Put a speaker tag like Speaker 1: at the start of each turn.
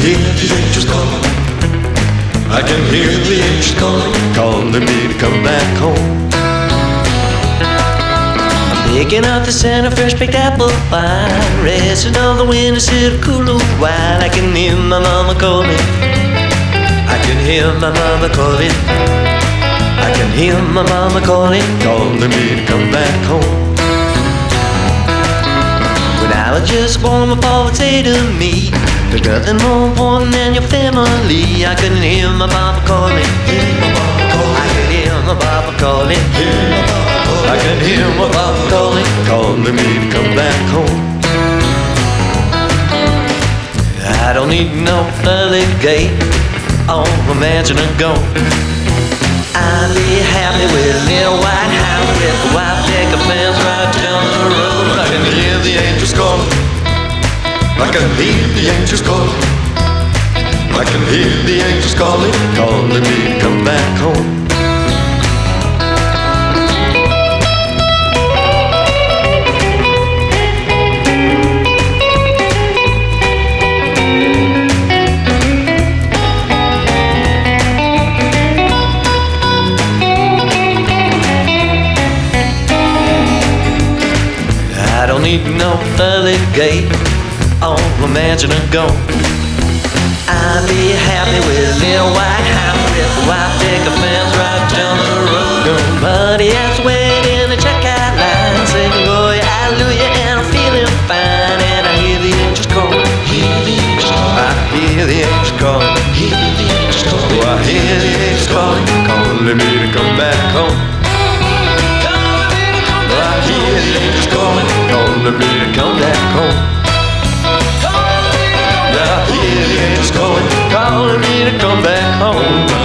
Speaker 1: hear the angels calling. I can hear the angels calling me to come back home.
Speaker 2: Picking up the scent of fresh baked apple pie, resting on the windowsill to cool a while. I can hear my mama calling. I can hear my mama calling. I can hear my mama calling
Speaker 1: me to come back home.
Speaker 2: When I was just born, my pa would say to me, there's nothing more important than your family. I can hear my mama calling. I can hear my papa calling.
Speaker 1: I can hear my papa calling me to come back home.
Speaker 2: I don't need no early gate on a mansion to go. I'll be happy with a little white house with a white picket fence right down the road.
Speaker 1: I can hear the angels calling. I can hear the angels calling. I can hear the angels calling me to come back home.
Speaker 2: I don't need no early gate on a mansion to go. I'll be happy with a little white house with a white picket fence right down the road. Nobody else waiting in the checkout line, singing glory, hallelujah, and I'm feeling fine. And I hear the angels calling. I hear the angels calling.
Speaker 1: Oh, I hear the angels calling me to come back home. I hear the angels calling me to come back home. I hear the angels calling
Speaker 2: me to come back home.